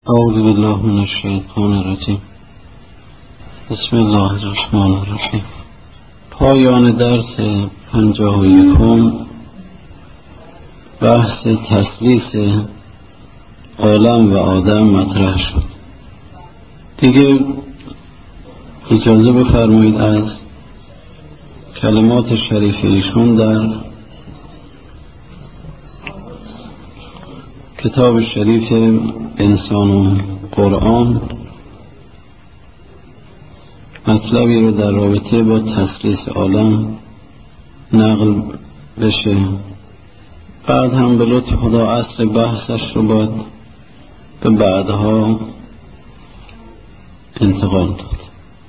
اعوذ بالله من الشیطان الرجیم. بسم الله الرحمن الرحیم. پایان درس 51 بحث تثلیث عالم و آدم مطرح شد. دیگه اجازه بفرمایید از کلمات شریف ایشون در کتاب شریف انسان و قرآن مطلبی رو در رابطه با تثلیث عالم نقل بشه. بعد هم به لطف خدا اصل بحثش رو باید به بعدها انتقال داد.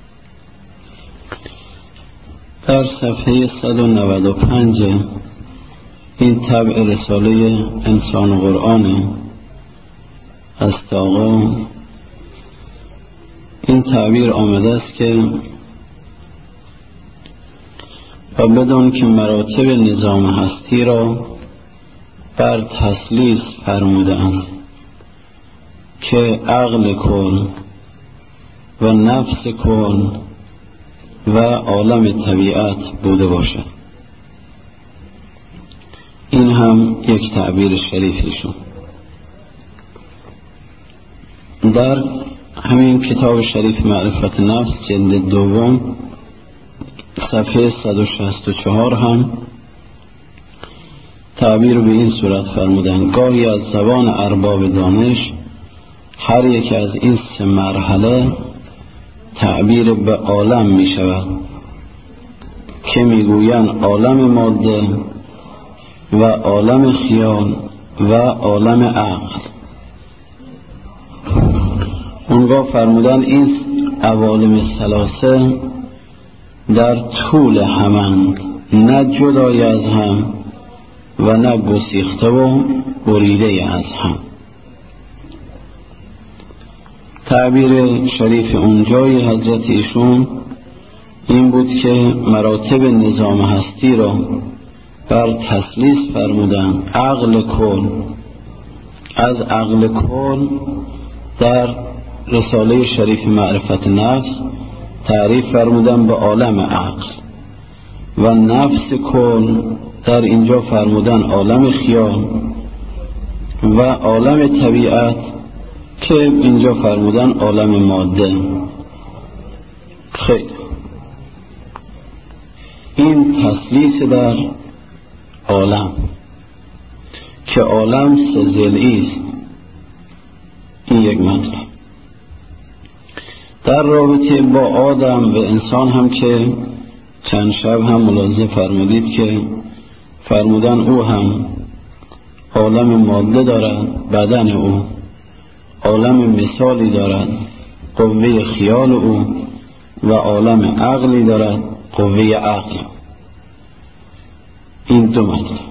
در صفحه 195 این طبع رساله انسان و قرآن است آقا این تعبیر آمده است که و بدان که مراتب نظام هستی را بر تثلیث فرمودند که عقل کل و نفس کل و عالم طبیعت بوده باشد. این هم یک تعبیر شریفیشون. در همین کتاب شریف معرفت نفس جلد دوم صفحه 164 هم تعبیر به این صورت فرمودند: گاهی از زبان ارباب دانش هر یک از این سه مرحله تعبیر به عالم می شود که می گویند عالم ماده و عالم خیال و عالم عقل. اونگاه فرمودن این عوالم ثلاثه در طول همند، نه جدای از هم و نه گسیخته و بریده از هم. تعبیر شریف اونجای حضرت ایشون این بود که مراتب نظام هستی را بر تثلیث فرمودن. عقل کل، از عقل کل در رساله شریف معرفت نفس تعریف فرمودن به عالم عقل و نفس کل در اینجا فرمودن عالم خیال و عالم طبیعت که اینجا فرمودن عالم ماده. خیلی این تثلیث در عالم که عالم سه ضلعی است. این یک مطلب. در رابطه با آدم و انسان هم که چند شب هم ملاحظه فرمودید که فرمودن او هم عالم ماده دارد، بدن او عالم مثالی دارد، قوه خیال او و عالم عقلی دارد، قوه عقل. این دو مطلب.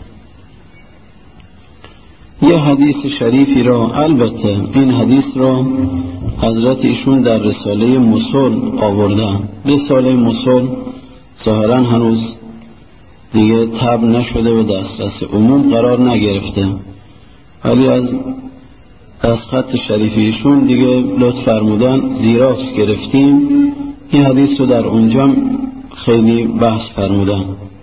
یه حدیث شریفی را، البته این حدیث را حضرت ایشون در رساله مصول آوردن. رساله مصول ظاهرا هنوز دیگه طبع نشده و دسترس عموم قرار نگرفته، ولی از دستخط شریفی ایشون دیگه لطف فرمودن زیراست گرفتیم. این حدیث رو در اونجا خیلی بحث فرمودن.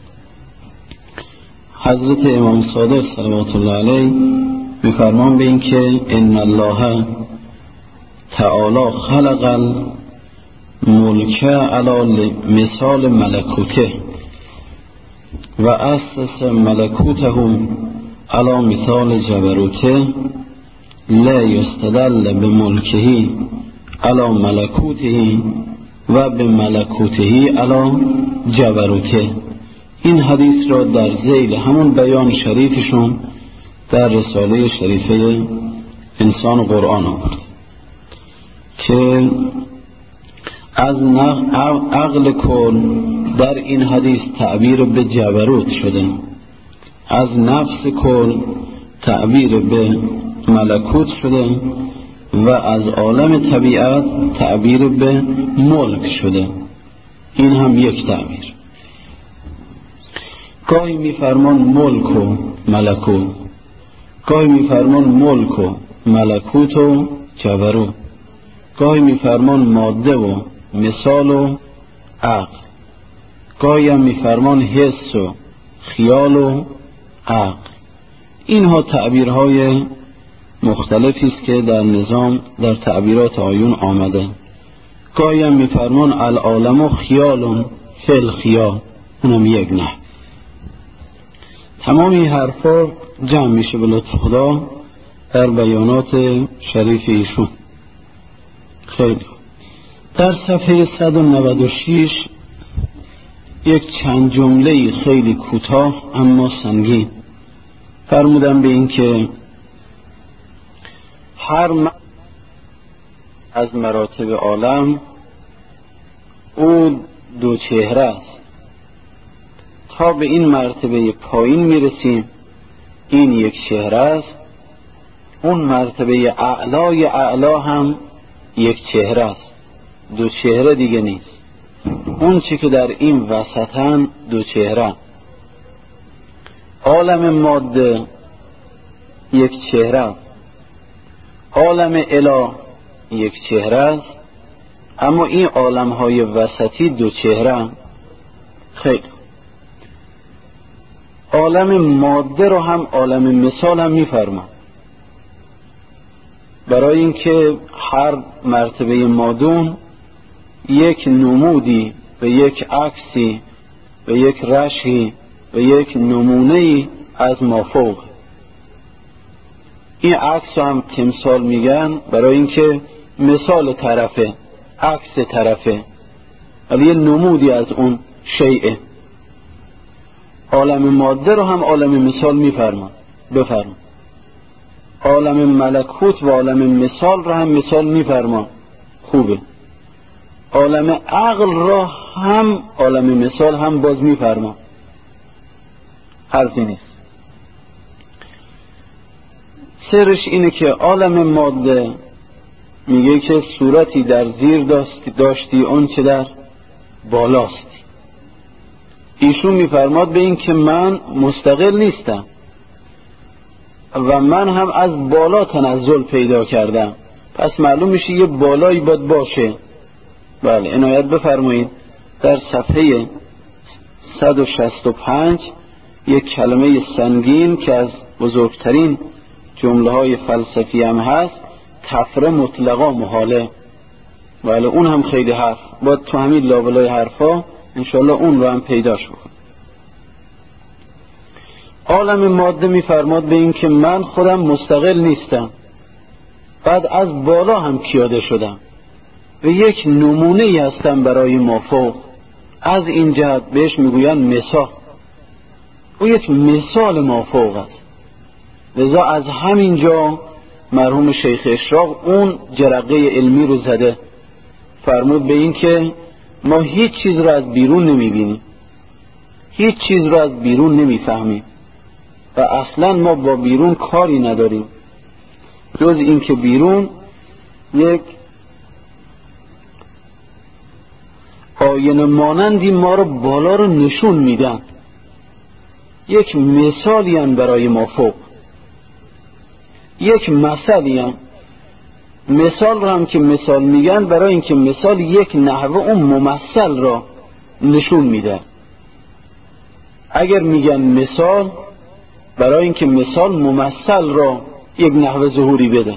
حضرت امام صادق صلوات الله علیه میفرمان به این که ان الله تعالی خلق الملک علی مثال ملکوته و اسس ملکوته علی مثال جبروته لا یستدل بملکه علی ملکوته و بملکوته علی جبروته. این حدیث را در ذیل همون بیان شریفشون در رساله شریفه انسان و قرآن آورد که از عقل کل در این حدیث تعبیر به جبروت شده، از نفس کل تعبیر به ملکوت شده و از عالم طبیعت تعبیر به ملک شده. این هم یک تعبیر. گاهی میفرمان ملک و ملکوت، گاهی میفرمان ملک و ملکوت و جبرو. گاهی میفرمان ماده و مثال و عقل، گاهی هم میفرمان حس و خیال و عقل. اینها تعبیرهای مختلفی است که در نظام در تعبیرات آیون آمده. گاهی هم میفرمان العالم و خیال فی الخیال، اونم یک نه. تمام این حرفا جمع میشه به لطف خدا در بیانات شریف ایشون. خیلی در صفحه 196 یک چند جمله خیلی کوتاه اما سنگین فرمودن به این که هر از مراتب عالم او دو چهره است. تا به این مرتبه پایین میرسیم این یک چهره است، اون مرتبه اعلای اعلا هم یک چهره است، دو چهره دیگه نیست. اون چی که در این وسطن دو چهره. عالم ماده یک چهره، عالم اله یک چهره است، اما این عالم های وسطی دو چهره. خیلی عالم ماده رو هم عالم مثال هم میفرمان، برای اینکه هر مرتبه مادون یک نمودی و یک عکسی و یک رشحی و یک نمونه‌ای از مافوق. این عکس هم تمثال میگن برای اینکه مثال طرفه، عکس طرفه، ولی یه نمودی از اون شیء. عالم ماده رو هم عالم مثال میفرمان. بفرمان عالم ملکوت و عالم مثال رو هم مثال میفرمان. خوبه. عالم عقل را هم عالم مثال هم باز میفرمان. حرفی نیست. سرش اینه که عالم ماده میگه که صورتی در زیر داشتی اون چه در بالاستی. ایشون میفرماد به این که من مستقل نیستم و من هم از بالا تنزل پیدا کردم، پس معلوم میشه یه بالایی باید باشه. بله عنایت بفرمایید در صفحه 165 یک کلمه سنگین که از بزرگترین جمله های فلسفی هم هست، تفره مطلقا محاله. بله اون هم خیلی حرف باید تو همین لابلای حرفا انشالله اون رو هم پیداش بکن. عالم ماده میفرماد به این که من خودم مستقل نیستم، بعد از بالا هم پیاده شدم و یک نمونه هستم برای مافوق. از این جهت بهش میگوین مثال، او یک مثال مافوق است. لذا از همین جا مرحوم شیخ اشراق اون جرقه علمی رو زده، فرمود به این که ما هیچ چیز رو از بیرون نمیبینیم، هیچ چیز رو از بیرون نمیفهمیم و اصلا ما با بیرون کاری نداریم جز این که بیرون یک آینه مانندی ما رو بالا رو نشون میدن، یک مثالی هم برای ما فوق، یک مثلی هم. مثال رو هم که مثال میگن برای اینکه مثال یک نحوه اون ممثل را نشون میده. اگر میگن مثال برای اینکه مثال ممثل را یک نحوه ظهوری بده.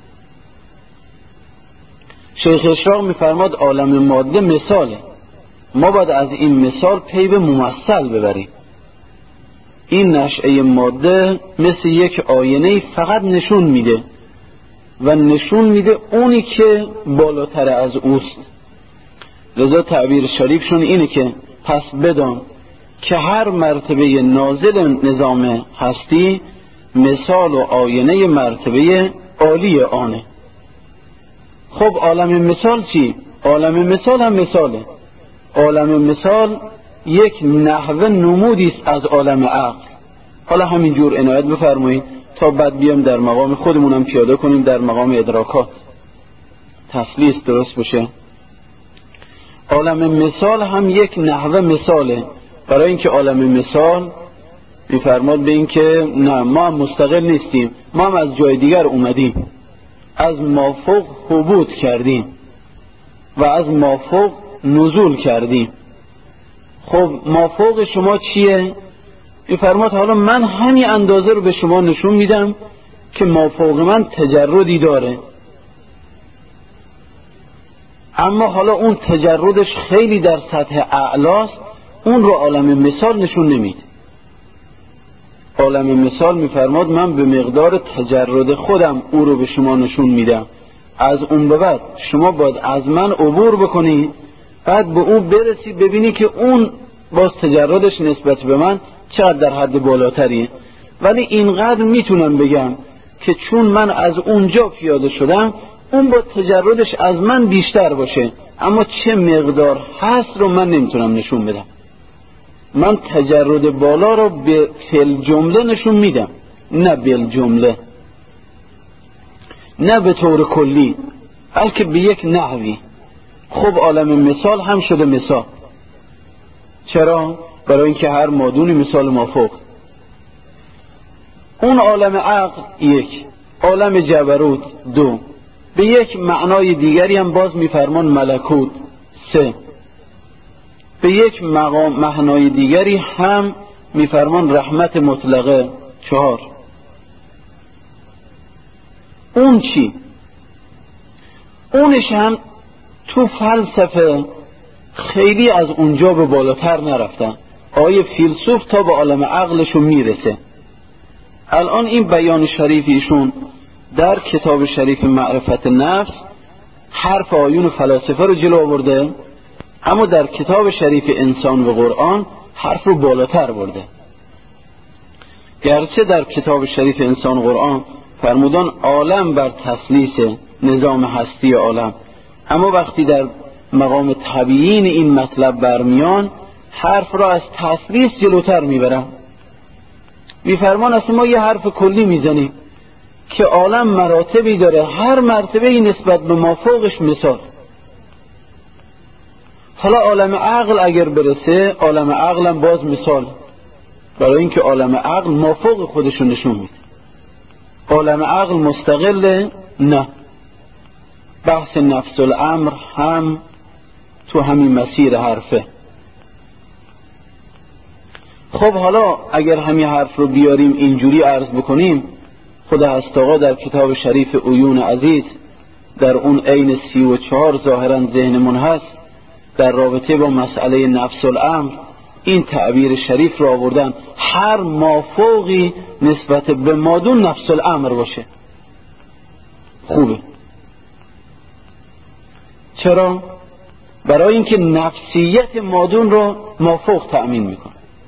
شیخ اشراق میفرماد عالم ماده مثاله، ما باید از این مثال پی به ممثل ببریم. این نشأه ماده مثل یک آینه فقط نشون میده و نشون میده اونی که بالاتر از اوست. لذا تعبیر شریفشون اینه که پس بدان که هر مرتبه نازل نظام هستی مثال و آینه مرتبه عالی آنه. خب عالم مثال چی؟ عالم مثال هم مثاله. عالم مثال یک نحوه نمودی است از عالم عقل. حالا همینجور عنایت بفرمایید تا بعد بیام در مقام خودمونم پیاده کنیم در مقام ادراکات تسلیس درست بشه. عالم مثال هم یک نحوه مثاله، برای اینکه عالم مثال میفرماد به این که نه ما هم مستقل نیستیم، ما هم از جای دیگر اومدیم. از مافوق هبوط کردیم و از مافوق نزول کردیم. خب مافوق شما چیه؟ میفرماد حالا من همین اندازه رو به شما نشون میدم که مافوق من تجردی داره، اما حالا اون تجردش خیلی در سطح اعلاست، اون رو عالم مثال نشون نمیده. عالم مثال میفرماد من به مقدار تجرد خودم او رو به شما نشون میدم، از اون به بعد شما باید از من عبور بکنی، بعد به اون برسی ببینی که اون باز تجردش نسبت به من چقدر در حد بالاتریه. ولی اینقدر میتونم بگم که چون من از اونجا پیاده شدم اون با تجردش از من بیشتر باشه، اما چه مقدار هست رو من نمیتونم نشون بدم. من تجرد بالا رو به فل جمله نشون میدم، نه بل جمله، نه به طور کلی، بلکه به یک نحوی. خب عالم مثال هم شده مثال. چرا؟ برای اینکه هر مادونی مثال مافوق. اون عالم عقل یک، عالم جبروت دو، به یک معنای دیگری هم باز میفرمان ملکوت سه، به یک معنای دیگری هم میفرمان رحمت مطلقه چهار. اون چی؟ اونش هم تو فلسفه خیلی از اونجا به بالاتر نرفتن، آیه فیلسوف تا به عالم عقلشون میرسه. الان این بیان شریف ایشون در کتاب شریف معرفت نفس حرف آیون فلاسفه رو جلو آورده، اما در کتاب شریف انسان و قرآن حرف رو بالاتر برده. گرچه در کتاب شریف انسان و قرآن فرمودن عالم بر تسلیس نظام هستی عالم، اما وقتی در مقام تبیین این مطلب برمیان حرف را از تسلیس جلوتر میبرن. میفرمان اصلا ما یه حرف کلی میزنیم که عالم مراتبی داره، هر مرتبه نسبت به مافوقش مثال. حالا عالم عقل اگر برسه، عالم عقل هم باز مثال، برای اینکه عالم عقل مافوق خودشون نشون میده. عالم عقل مستقل نه، بحث نفس الامر هم تو همین مسیر حرفه. خب حالا اگر همین حرف رو بیاریم اینجوری عرض بکنیم، خدا هست آقا در کتاب شریف عیون عزیز در اون عین 34 ظاهرا ذهنمون هست، در رابطه با مسئله نفس الامر این تعبیر شریف رو آوردن هر مافوقی نسبت به مادون نفس الامر باشه. خوبه. چرا؟ برای اینکه نفسیت مادون رو مافوق تأمین میکنه،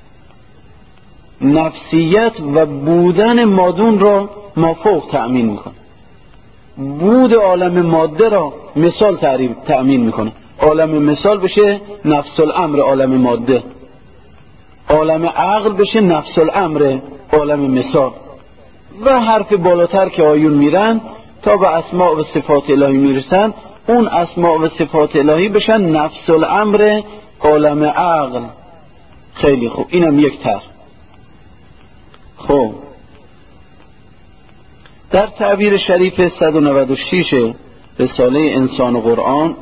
نفسیت و بودن مادون را مافوق تأمین میکنه، بود عالم ماده را مثال تأمین میکنه. عالم مثال بشه نفس الامر عالم ماده، عالم عقل بشه نفس الامر عالم مثال، و حرف بالاتر که آیون میرن تا به اسماء و صفات الهی میرسن، اون اسماء و صفات الهی بشن نفس الامر عالم عقل. خیلی خوب، اینم یک طرح. خب در تعبیر شریف 196 رساله انسان و قرآن،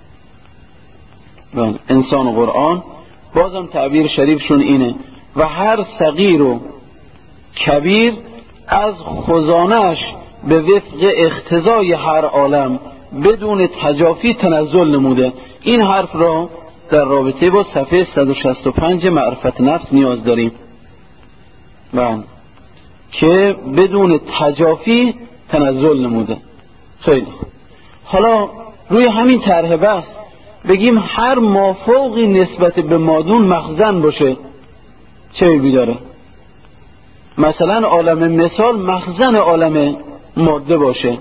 انسان و قرآن بازم تعبیر شریفشون اینه و هر صغیر و کبیر از خزانش به وفق اقتضای هر عالم بدون تجافی تنزل نموده. این حرف را در رابطه با صفحه 165 معرفت نفس نیاز داریم که بدون تجافی تنزل نموده. خیلی حالا روی همین طرح بحث بگیم هر مافوقی نسبت به مادون مخزن باشه چه عیبی داره؟ مثلا عالم مثال مخزن عالم ماده باشه،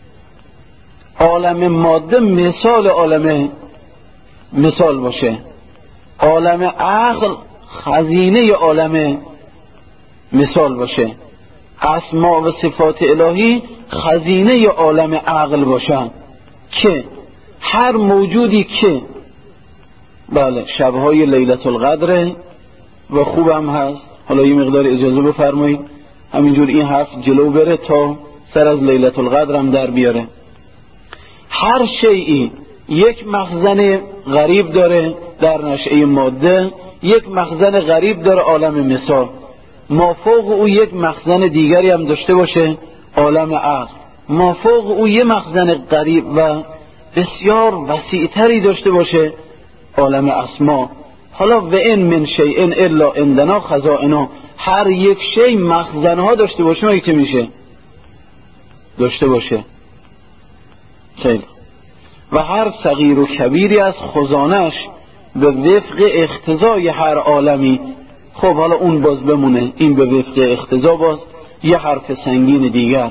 عالم ماده مثال عالم مثال باشه، عالم عقل خزینه عالم مثال باشه، اسماء و صفات الهی خزینه عالم عقل باشن، که هر موجودی که بله شبهای لیلت القدر و خوب هم هست. حالا یه مقدار اجازه بفرمایید همینجور این حرف جلو بره تا سر از لیلة القدر هم در بیاره. هر شیئی یک مخزن غریب داره در نشأه ماده، یک مخزن غریب داره عالم مثال، مافوق او یک مخزن دیگری هم داشته باشه عالم عقل، مافوق او یک مخزن غریب و بسیار وسیعتری داشته باشه عالم اسما. حالا و ان من شیء الا عندنا خزائنه، هر یک شی مخزنها داشته باشه ما که میشه داشته باشه. خیلی. و هر صغیر و کبیری از خزانش به وفق اقتضای هر عالمی. خب حالا اون باز بمونه، این به وفق اقتضا باز یه حرف سنگین دیگر.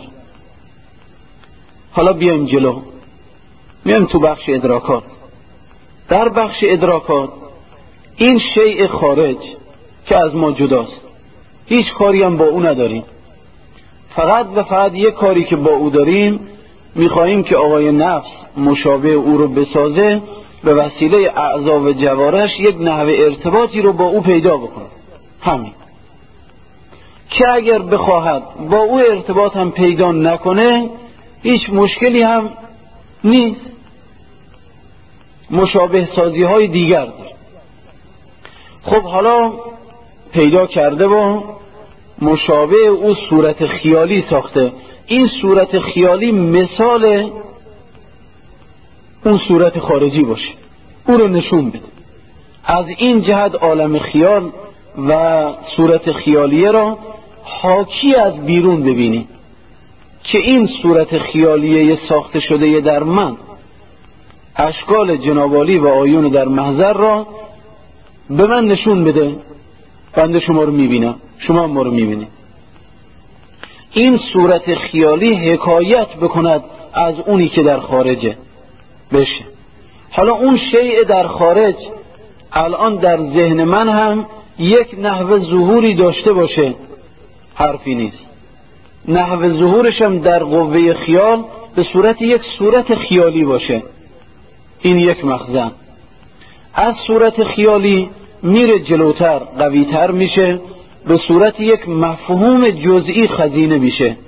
حالا بیایم جلو، میایم تو بخش ادراکات. در بخش ادراکات این شیء خارج که از ما جداست، هیچ کاری هم با او نداریم، فقط و فقط یک کاری که با او داریم، میخواهیم که آقای نفس مشابه او رو بسازه، به وسیله اعضا و جوارش یک نحوه ارتباطی رو با او پیدا بکنه. همین که اگر بخواهد با او ارتباط هم پیدا نکنه هیچ مشکلی هم نیست، مشابه سازی های دیگر داره. خب حالا پیدا کرده و مشابه او صورت خیالی ساخته، این صورت خیالی مثال اون صورت خارجی باشه، او رو نشون بده. از این جهت عالم خیال و صورت خیالیه را حاکی از بیرون ببینی که این صورت خیالیه ساخته شده در من اشکال جنابالی و آیون در محضر را به من نشون بده، بنده شما رو میبینم، شما ما رو میبینید. این صورت خیالی حکایت بکند از اونی که در خارجه بشه. حالا اون شیء در خارج الان در ذهن من هم یک نحوه ظهوری داشته باشه، حرفی نیست. نحوه ظهورش هم در قوه خیال به صورت یک صورت خیالی باشه. این یک مخزن از صورت خیالی میره جلوتر، قویتر میشه، به صورت یک مفهوم جزئی خزینه میشه.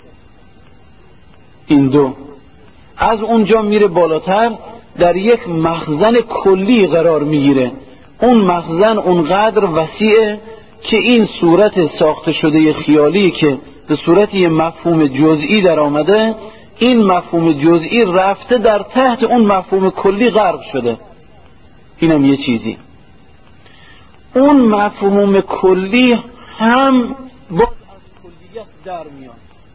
این دو از اونجا میره بالاتر، در یک مخزن کلی قرار میگیره. اون مخزن اونقدر وسیعه که این صورت ساخته شده خیالی که به صورت یک مفهوم جزئی در آمده، این مفهوم جزئی رفته در تحت اون مفهوم کلی غرق شده. اینم یه چیزی. اون مفهوم کلی هم باز از کلیت در میاد.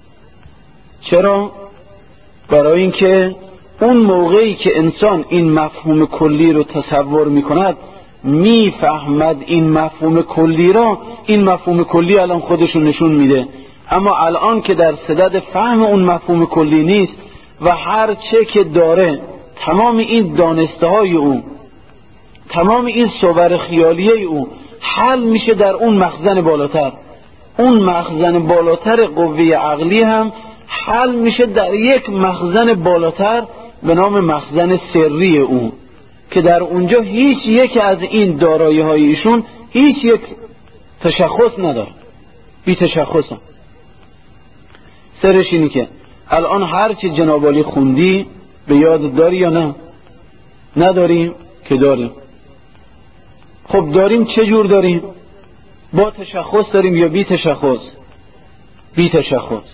چرا؟ برای اینکه اون موقعی که انسان این مفهوم کلی رو تصور میکند، میفهمد این مفهوم کلی را، این مفهوم کلی الان خودشو نشون میده. اما الان که در صدد فهم اون مفهوم کلی نیست و هر چه که داره، تمام این دانسته های او، تمام این صور خیالیه او حل میشه در اون مخزن بالاتر. اون مخزن بالاتر قوه عقلی هم حل میشه در یک مخزن بالاتر به نام مخزن سری او، که در اونجا هیچ یک از این دارایی های ایشون هیچ یک تشخص نداره، بی تشخص هم. سرش اینی که الان هرچی جنابالی خوندی به یاد داری یا نه؟ نداریم که داریم. خب داریم، چه جور داریم؟ با تشخص داریم یا بی تشخص؟ بی تشخص.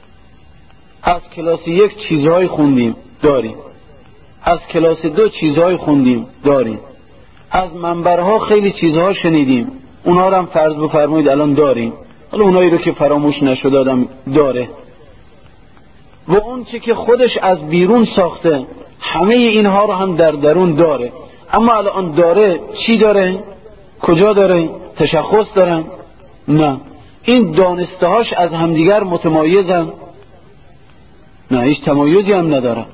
از کلاس 1 چیزهای خوندیم، داریم. از کلاس 2 چیزهای خوندیم، داریم. از منبرها خیلی چیزها شنیدیم، اونها رو هم فرض بفرمایید الان داریم. حالا اونایی رو که فراموش نشد آدم داره. و اون چه که خودش از بیرون ساخته، همه اینها رو هم در درون داره. اما الان داره، چی داره؟ کجا داره؟ تشخص دارن؟ نه. این دانستهاش از همدیگر متمایزن؟ نه، هیچ تمایزی هم ندارن.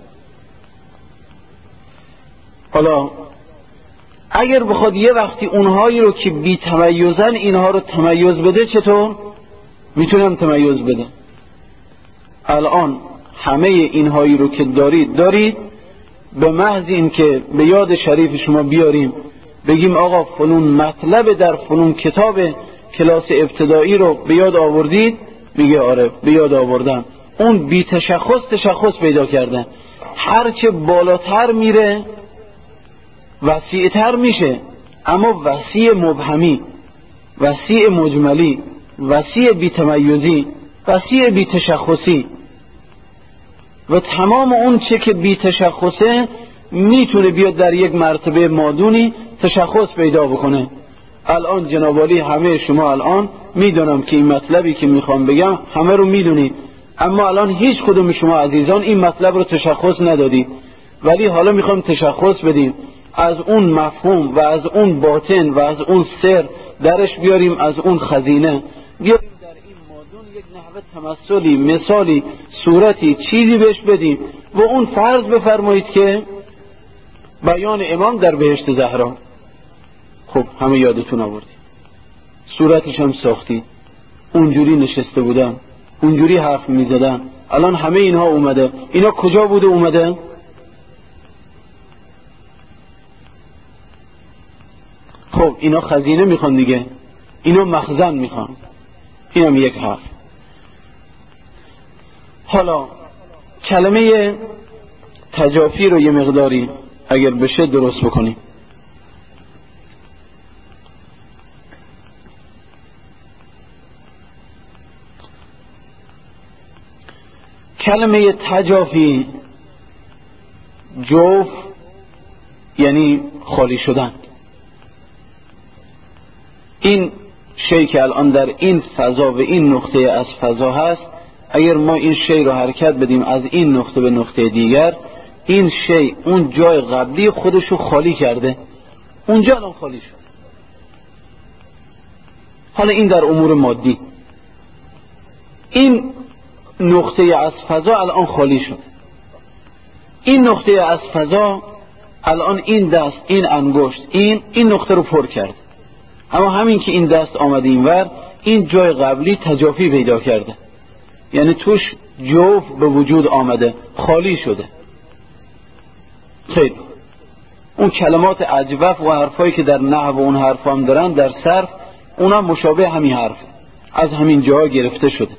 حالا اگر بخواد یه وقتی اونهایی رو که بی تمایزن اینها رو تمایز بده، چطور؟ میتونم تمایز بده. الان همه اینهایی رو که دارید به محض این که به یاد شریف شما بیاریم، بگیم آقا فلون مطلب در فلون کتاب کلاس ابتدایی رو به یاد آوردید؟ میگه آره به یاد آوردم. اون بی تشخص پیدا کرده. هرچه بالاتر میره وسیعتر میشه، اما وسیع مبهمی، وسیع مجملی، وسیع بی تمیزی، وسیع بی تشخصی، و تمام اون چه که بی تشخصه میتونه بیاد در یک مرتبه مادونی تشخص پیدا بکنه. الان جناب عالی همه شما الان میدونم که این مطلبی که میخوام بگم همه رو میدونید، اما الان هیچ کدوم شما عزیزان این مطلب رو تشخص ندادید، ولی حالا میخوام تشخص بدیم، از اون مفهوم و از اون باطن و از اون سر درش بیاریم، از اون خزینه بیاریم در این مادون یک نحوه تمثلی، مثالی، صورتی، چیزی بهش بدیم و اون فرض بفرمایید که بیان امام در بهشت زهرا. خب همه یادتون آوردید، صورتش هم ساختید، اونجوری نشسته بودن، اونجوری حرف میزدن، الان همه اینها اومده. اینا کجا بوده اومده؟ خب اینا خزینه میخوان دیگه، اینا مخزن میخوان. اینم یک حرف. حالا کلمه تجافی رو یه مقداری اگر بشه درست بکنیم. کلمه تجافی، جوف یعنی خالی شدن. این شی که الان در این فضا و این نقطه از فضا هست، اگر ما این شی رو حرکت بدیم از این نقطه به نقطه دیگر، این شی اون جای قبلی خودشو خالی کرده، اونجا الان خالی شد. حالا این در امور مادی، این نقطه از فضا الان خالی شد. این نقطه از فضا الان این دست، این انگشت، این نقطه رو پر کرد، اما همین که این دست آمده اینور، این جای قبلی تجافی پیدا کرده، یعنی توش جوف به وجود آمده، خالی شده. خیلی اون کلمات اجوف و حرفایی که در نحو اون حرف هم دارن در صرف، اونا مشابه همین حرف، از همین جا گرفته شده.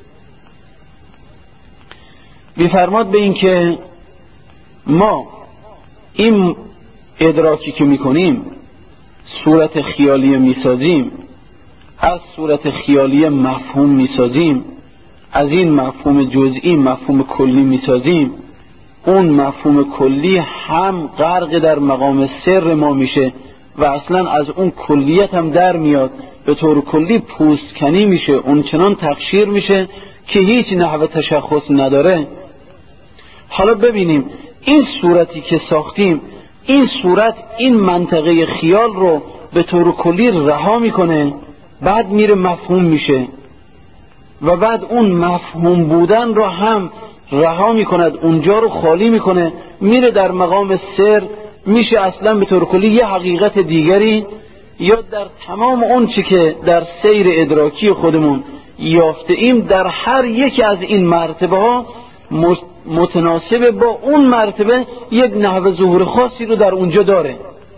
بیفرماد به این که ما این ادراکی که میکنیم صورت خیالی میسازیم، از صورت خیالی مفهوم میسازیم، از این مفهوم جزئی مفهوم کلی میسازیم. اون مفهوم کلی هم غرق در مقام سر ما میشه و اصلا از اون کلیت هم در میاد، به طور کلی پوستکنی میشه، اون چنان تقشیر میشه که هیچ نحوه تشخص نداره. حالا ببینیم این صورتی که ساختیم، این صورت این منطقه خیال رو به طور کلی رها میکنه، بعد میره مفهوم میشه و بعد اون مفهوم بودن رو هم رها میکند، اونجا رو خالی میکنه، میره در مقام سر، میشه اصلا به طور کلی یه حقیقت دیگری. یا در تمام اون چی که در سیر ادراکی خودمون یافته ایم، در هر یکی از این مرتبه ها متناسب با اون مرتبه یک نحو ظهور خاصی رو در اونجا داره،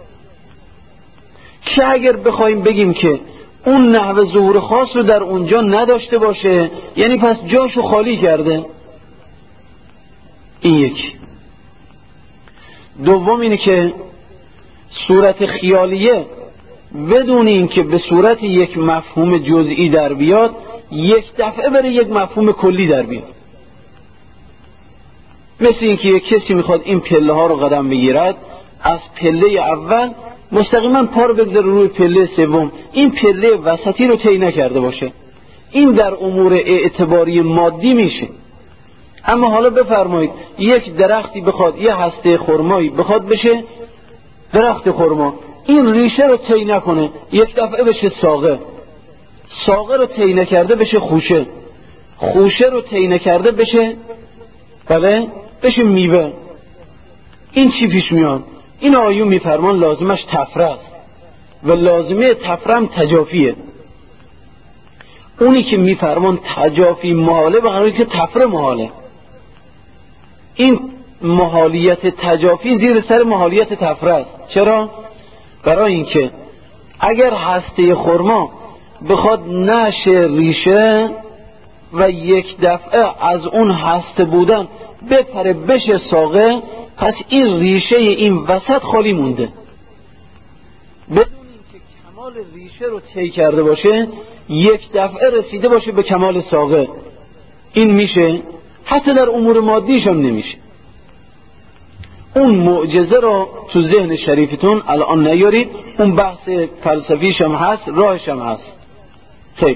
که اگر بخوایم بگیم که اون نحو ظهور خاص رو در اونجا نداشته باشه، یعنی پس جاشو خالی کرده. این یک. دوم اینه که صورت خیالیه بدون این که به صورت یک مفهوم جزئی در بیاد، یک دفعه بره یک مفهوم کلی در بیاد. مثل این که یک کسی میخواد این پله ها رو قدم بگیرد، از پله اول مستقیما پا رو بگذاره روی پله سوم، این پله وسطی رو طی نکرده باشه. این در امور اعتباری مادی میشه. اما حالا بفرمایید یک درختی بخواد، یه هسته خرمایی بخواد بشه درخت خرما، این ریشه رو طی نکنه، یک دفعه بشه ساقه، ساقه رو طی نکرده بشه خوشه، خوشه رو طی نکرده بشه بشه میوه. این چی پیش میاد؟ این آیون میفرمان لازمش تفره است و لازمه تفرم تجافیه. اونی که میفرمان تجافی محاله بخاطر که تفره محاله. این محالیت تجافی زیر سر محالیت تفره است. چرا؟ برای اینکه اگر هسته خرما بخواد نشه ریشه، و یک دفعه از اون هسته بودن بپره بشه ساقه، پس این ریشه این وسط خالی مونده. بدون اینکه کمال ریشه رو طی کرده باشه یک دفعه رسیده باشه به کمال ساقه. این میشه؟ حتی در امور مادیش هم نمیشه. اون معجزه رو تو ذهن شریفتون الان نیارید، اون بحث فلسفیش هم هست، راهش هم هست. خیلی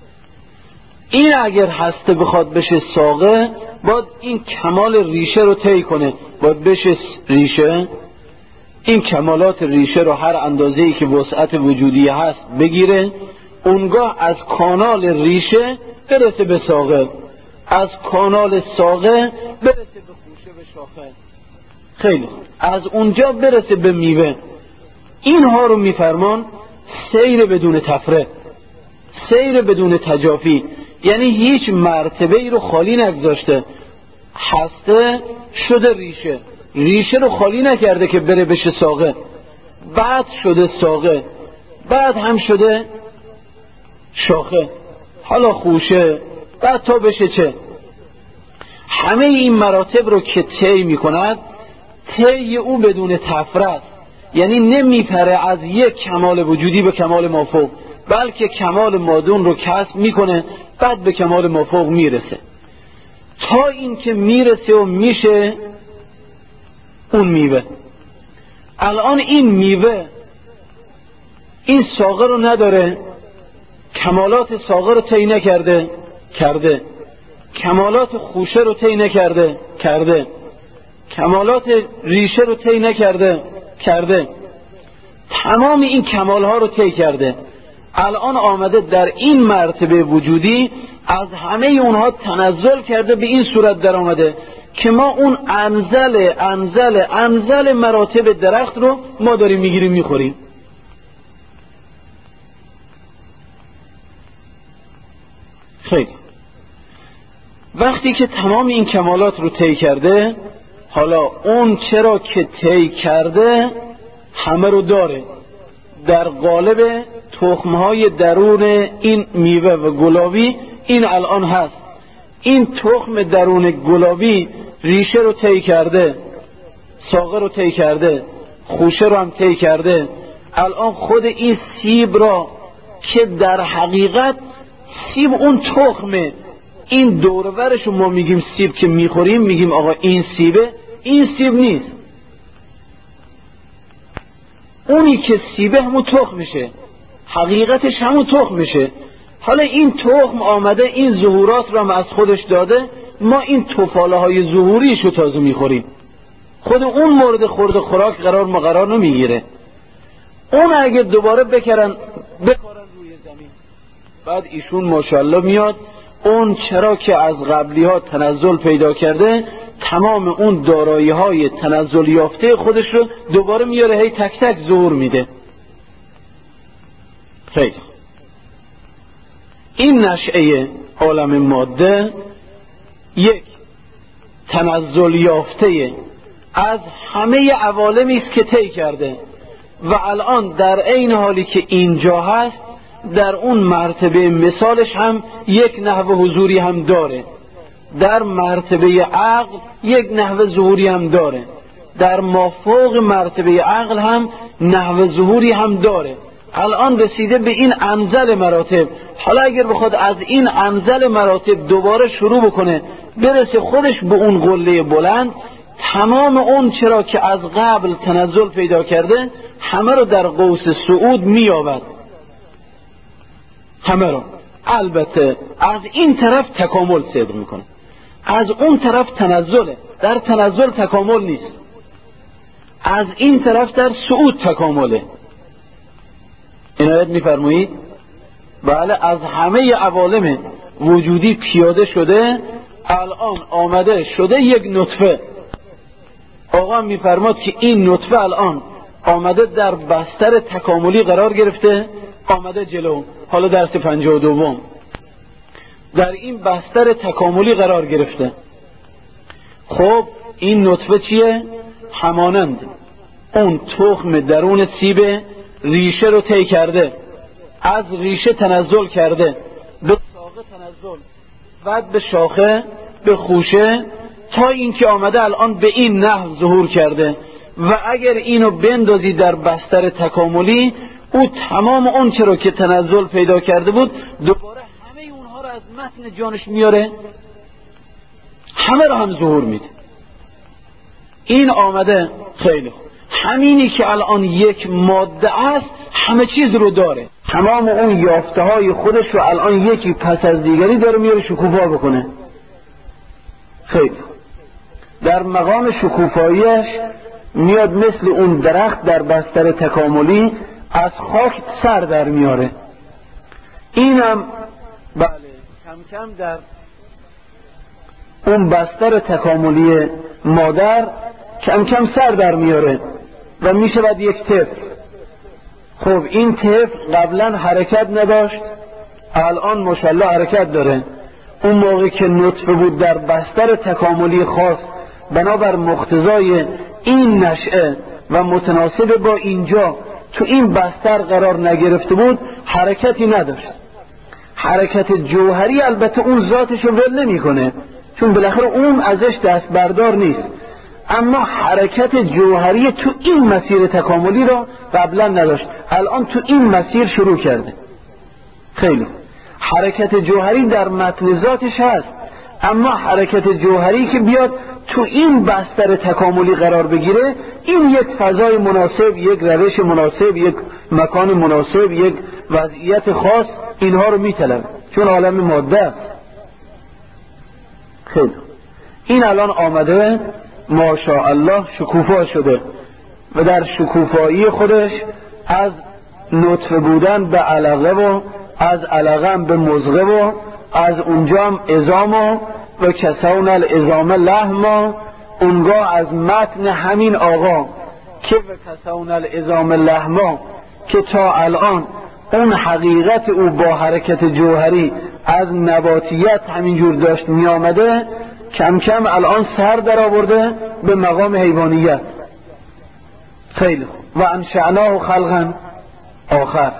این اگر هسته بخواد بشه ساقه، باید این کمال ریشه رو طی کنه، باید بشه ریشه، این کمالات ریشه رو هر اندازه‌ای که وسعت وجودی هست بگیره، اونگاه از کانال ریشه برسه به ساقه، از کانال ساقه برسه به خوشه به شاخه، خیلی خوب، از اونجا برسه به میوه. اینها رو میفرمان سیر بدون تفره، سیر بدون تجافی، یعنی هیچ مرتبه ای رو خالی نگذاشته. هسته شده ریشه، ریشه رو خالی نکرده که بره بشه ساقه، بعد شده ساقه، بعد هم شده شاخه، حالا خوشه، بعد تا بشه چه. همه این مراتب رو که طی میکند، طی او بدون تفره است، یعنی نمیپره از یک کمال وجودی به کمال مافوق، بلکه کمال مادون رو کسب میکنه، بعد به کمال مافوق میرسه، تا این که میرسه و میشه اون میوه. الان این میوه این ساقه رو نداره، کمالات ساقه رو طی نکرده، کرده، کمالات خوشه رو طی نکرده، کرده، کمالات ریشه رو طی نکرده، کرده، تمام این کمال ها رو طی کرده. الان آمده در این مرتبه وجودی از همه اونها تنزل کرده، به این صورت در آمده که ما اون انزل مراتب درخت رو ما داریم میگیریم میخوریم. خیلی وقتی که تمام این کمالات رو طی کرده، حالا اون چرا که طی کرده همه رو داره، در قالب تخمهای درون این میوه و گلابی این الان هست. این تخم درون گلابی ریشه رو طی کرده، ساقه رو طی کرده، خوشه رو هم طی کرده. الان خود این سیب را که در حقیقت سیب اون تخمه، این دورورش رو ما میگیم سیب که میخوریم، میگیم آقا این سیبه، این سیب نیست. اونی که سیبه همون تخمشه، حقیقتش همون تخمشه. حالا این تخم آمده این ظهورات رو هم از خودش داده، ما این توفاله های ظهوریش رو تازه میخوریم. خود اون مورد خورد خوراک قرار نمیگیره. اون اگه دوباره بکارن روی زمین، بعد ایشون ماشاءالله میاد اون چرا که از قبلی ها تنزل پیدا کرده، تمام اون دارایی های تنزل یافته خودش رو دوباره میاره، هی تک تک ظهور میده. خیلی این نشأه عالم ماده یک تنزل یافته از همه عوالمی است که طی کرده و الان در عین حالی که اینجا هست در اون مرتبه مثالش هم یک نحو حضوری هم داره، در مرتبه عقل یک نحو ظهوری هم داره، در مافوق مرتبه عقل هم نحو ظهوری هم داره. الان رسیده به این انزل مراتب. حالا اگر بخواد از این انزل مراتب دوباره شروع بکنه برسه خودش به اون قله بلند، تمام اون چرا که از قبل تنزل پیدا کرده همه رو در قوس صعود می‌یابد، همه رو. البته از این طرف تکامل صدر میکنه، از اون طرف تنزله، در تنزل تکامل نیست، از این طرف در صعود تکامله. عنایت میفرمایید؟ بله، از همه عوالم وجودی پیاده شده، الان آمده شده یک نطفه. آقا میفرماد که این نطفه الان آمده در بستر تکاملی قرار گرفته، آمده جلو. حالا درس 52 در این بستر تکاملی قرار گرفته. خب این نطفه چیه؟ همانند اون تخم درون سیب ریشه رو طی کرده، از ریشه تنزل کرده، به ساقه تنزل، بعد به شاخه، به خوشه، تا اینکه آمده الان به این نحو ظهور کرده. و اگر اینو بندازی در بستر تکاملی، او تمام اون چرا که تنزل پیدا کرده بود دوباره همه اونها رو از متن جانش میاره، همه رو هم ظهور میده. این آمده خیلی خوب. همینی که الان یک ماده است همه چیز رو داره، تمام اون یافته های خودش رو الان یکی پس از دیگری داره میاره شکوفا بکنه. خیلی در مقام شکوفاییش میاد مثل اون درخت در بستر تکاملی از خاک سر در میاره. اینم بله کم کم در اون بستر تکاملی مادر کم کم سر در میاره و میشه بعد یک طفل. خب این طفل قبلا حرکت نداشت، الان ماشاءالله حرکت داره. اون موقع که نطفه بود در بستر تکاملی خاص بنابر مقتضای این نشأه و متناسب با اینجا تو این بستر قرار نگرفته بود، حرکتی نداشت. حرکت جوهری البته اون ذاتش رو ول نمی‌کنه، چون بالاخره اون ازش دست بردار نیست، اما حرکت جوهری تو این مسیر تکاملی رو قبلا نداشت، الان تو این مسیر شروع کرده. خیلی حرکت جوهری در متن ذاتش هست، اما حرکت جوهری که بیاد تو این بستر تکاملی قرار بگیره، این یک فضای مناسب، یک روش مناسب، یک مکان مناسب، یک وضعیت خاص اینها رو میطلبه، چون عالم ماده است. خیلی این الان آمده ماشاءالله شکوفا شده و در شکوفایی خودش از نطفه بودن به علقه و از علقه به مضغه و از اونجا عظام و کسون العظام لحم، اونگاه از متن همین آقا که و کسون العظام لحم که تا الان اون حقیقت او با حرکت جوهری از نباتیت همینجور داشت می آمده، کم کم الان سر در آورده به مقام حیوانیت. خیلی خوب. و انشأناه خلقا آخر.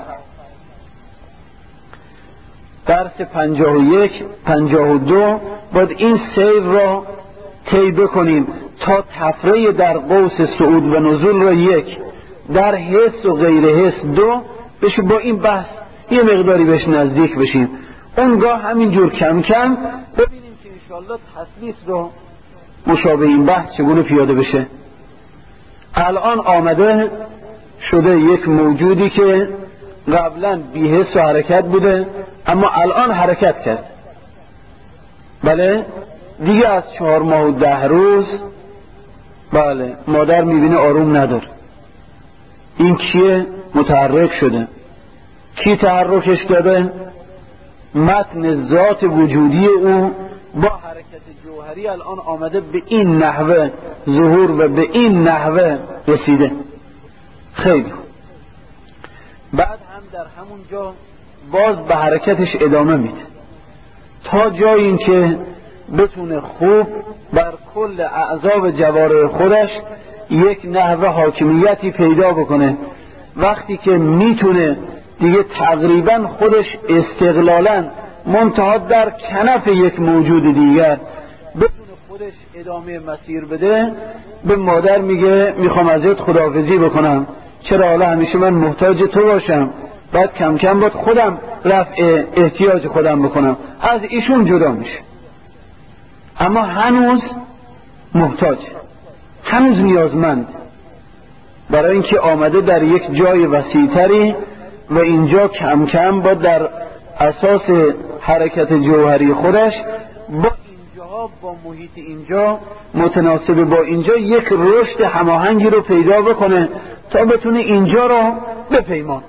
درس 51 52 باید این سیر را طی بکنیم تا تفریع در قوس صعود و نزول را یک، در حس و غیر حس دو بشه. با این بحث یه مقداری بهش نزدیک بشیم، اونگاه همینجور کم کم ببینیم که انشاءالله تسلیس رو مشابه این بحث چگونه پیاده بشه. الان آمده شده یک موجودی که قبلا بی حس و حرکت بوده، اما الان حرکت کرد. بله دیگه از 4 ماه و 10 روز بله مادر میبینه آروم نداره. این کیه؟ متحرک شده. کی تحرکش داده؟ متن ذات وجودی او با حرکت جوهری الان آمده به این نحوه ظهور و به این نحوه رسیده. خیلی بعد هم در همون جا باز به حرکتش ادامه میده تا جایی این که بتونه خوب بر کل اعضا و جوارح خودش یک نحوه حاکمیتی پیدا بکنه. وقتی که میتونه دیگه تقریبا خودش استقلالا منتها در کنف یک موجود دیگر بتونه خودش ادامه مسیر بده، به مادر میگه میخوام ازت خداحافظی بکنم، چرا حالا همیشه من محتاج تو باشم، بعد کم کم باید خودم رفع احتیاج خودم بکنم. از ایشون جدا میشه، اما هنوز محتاج، هنوز نیازمند، برای اینکه آمده در یک جای وسیع‌تری و اینجا کم کم با در اساس حرکت جوهری خودش با اینجاها با محیط اینجا متناسب با اینجا یک رشد هماهنگی رو پیدا بکنه تا بتونه اینجا رو بپیمان.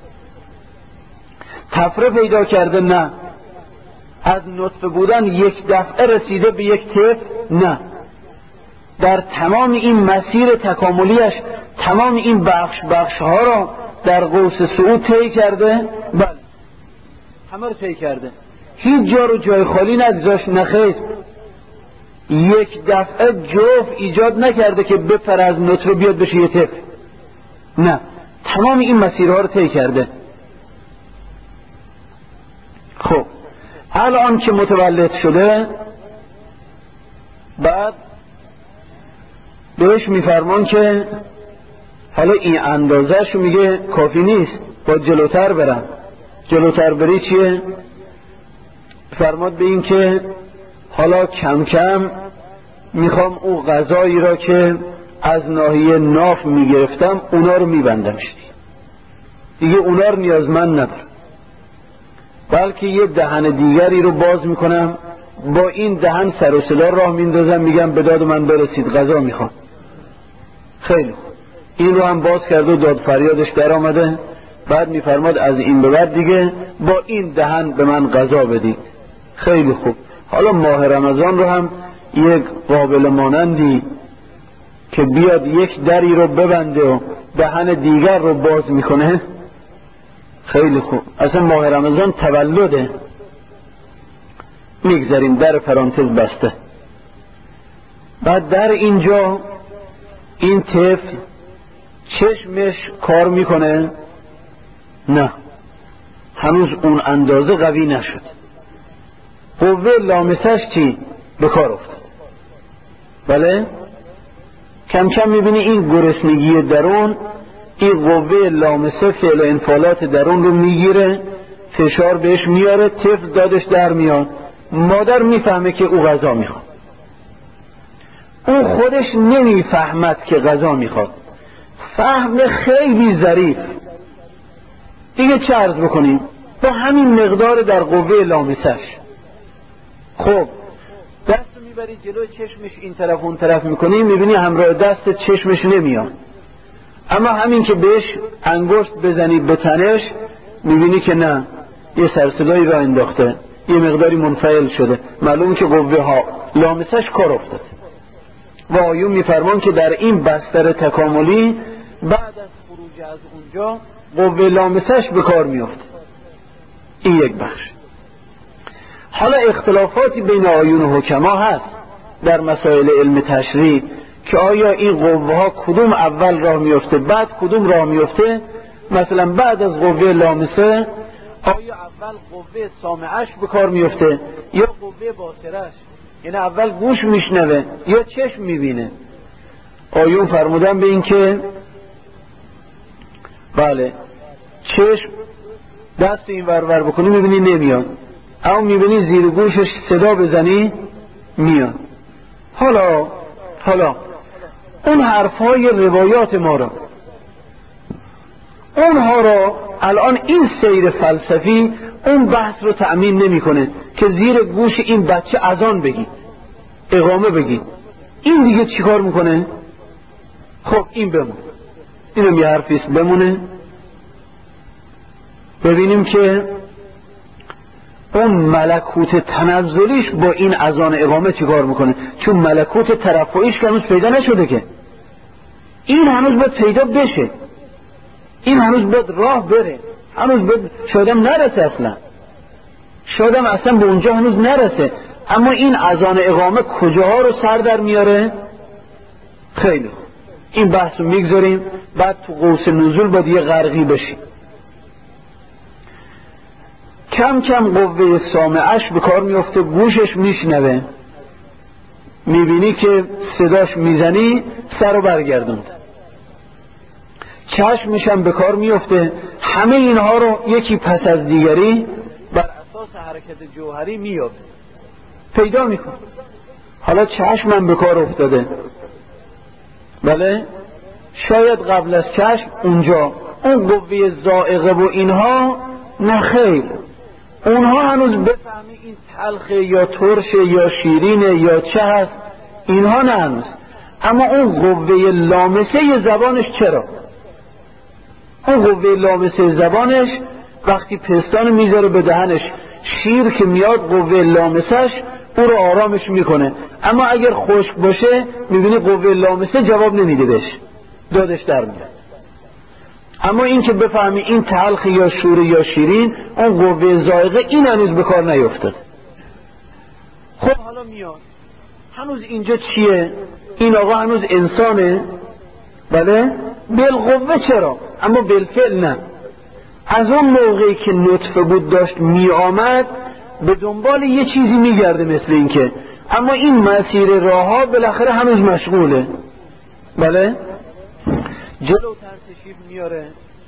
طفره پیدا کرده؟ نه. از نطفه بودن یک دفعه رسیده به یک طفل؟ نه. در تمام این مسیر تکاملیش تمام این بخش ها را در قوس صعود طی کرده؟ بله همه رو طی کرده، هیچ جا رو جای خالی نگذاشت. نخیر، یک دفعه جفت ایجاد نکرده که بپر از نطفه بیاد بشه یه طفل، نه، تمام این مسیرها رو طی کرده. خب الان که متولد شده بعد بهش میفرمان که حالا این اندازه‌شو میگه کافی نیست، با جلوتر برم. جلوتر بری چیه؟ فرماد به این که حالا کم کم میخوام او غذایی را که از ناحیه ناف میگرفتم اونا رو میبندمش، دیگه اونا رو نیازمند ندارم، بلکه یه دهن دیگری رو باز میکنم، با این دهن سر و صدا راه میندازم، میگم به داد من برسید غذا میخوام. خیلی این رو هم باز کرد و داد فریادش در آمده. بعد میفرماد از این به بعد دیگه با این دهن به من غذا بدید. خیلی خوب. حالا ماه رمضان رو هم یک قابل مانندی که بیاد یک دری رو ببنده و دهن دیگر رو باز میکنه. خیلی خوب. اصلا ماه رمضان تولده. میگذاریم، در پرانتز بسته. بعد در اینجا این طفل چشمش کار میکنه؟ نه، هنوز اون اندازه قوی نشد. قوه لامسش چی؟ به کار افتاد. بله؟ کم کم میبینی این گرسنگی درون، این قوه لامسه فعل و انفعالات درون رو میگیره، فشار بهش میاره، طفل دادش در میاد. مادر میفهمه که او غذا میخواد، او خودش نمیفهمد که غذا میخواد. فهم خیلی ظریف. دیگه چه عرض بکنیم؟ با همین مقدار در قوه لامسش. خب دست میبری جلو چشمش این طرف اون طرف میکنی، میبینی همراه دست چشمش نمیاد، اما همین که بهش انگشت بزنی به تنش میبینی که نه، یه سرصدایی را انداخته، یه مقداری منفعل شده، معلومه که قوه ها لامسش کار افتاد. و آیون میفرمان که در این بستر تکاملی بعد از خروج از اونجا قوه لامسش به کار میفته. این یک بخش. حالا اختلافاتی بین آیون و حکما هست در مسائل علم تشریع که آیا این قوه ها کدوم اول راه میفته بعد کدوم راه میفته. مثلا بعد از قوه لامسه آیا اول قوه سامعش به کار میفته یا قوه باصرش؟ یعنی اول گوش میشنوه یا چشم میبینه؟ آیون فرمودن به این که بله، چشم دست این ورور بکنی میبینی نمیاد، اما میبینی زیر گوشش صدا بزنی میاد. حالا اون حرفهای روایات ما رو، اونها رو الان این سیر فلسفی اون بحث رو تأمین نمیکنه که زیر گوش این بچه اذان بگی، اقامه بگی. این دیگه چیکار میکنه؟ خب این بمونه، اینم یه حرفیست بمونه، ببینیم که اون ملکوت تنزلیش با این اذان اقامه چیکار میکنه. چون ملکوت ترفعیش که هنوز پیدا نشده، که این هنوز باید پیدا بشه، این هنوز باید راه بره، هنوز باید شادم نرسه، شادم اصلا به اونجا هنوز نرسه. اما این اذان اقامه کجاها رو سر در میاره؟ خیلی خوب، این بحث رو میگذاریم، بعد تو قوس نزول باید یه غرقی بشیم. کم کم قوه سامعش به کار میفته، گوشش میشنوه، میبینی که صداش میزنی سر رو برگردوند، چشمش هم به کار میفته. همه اینها رو یکی پس از دیگری بر اساس حرکت جوهری میاد پیدا میکنه. حالا چشمم به کار افتاده، بله، شاید قبل از چشم اونجا اون قوه ذائقه و اینها نخیر، اونها هنوز بفهمی این تلخه یا ترشه یا شیرینه یا چه هست، اینها نه هنوز. اما اون قوه لامسه زبانش چرا؟ اون قوه لامسه زبانش وقتی پستان میذاره به دهنش، شیر که میاد قوه لامسش او رو آرامش میکنه، اما اگر خشک باشه میبینی قوه لامسه جواب نمیده بهش، دادش در میاد. اما این که بفهمی این تلخ یا شور یا شیرین، اون قوه ذائقه این هنوز به کار نیفتاد. خب حالا میاد، هنوز اینجا چیه؟ این آقا هنوز انسانه، بله، بالقوه چرا اما بالفعل نه. از اون موقعی که نطفه بود داشت می آمد به دنبال یه چیزی میگرده مثل این که، اما این مسیر راه ها بالاخره هنوز مشغوله. بله جلوتر تشریف میاره،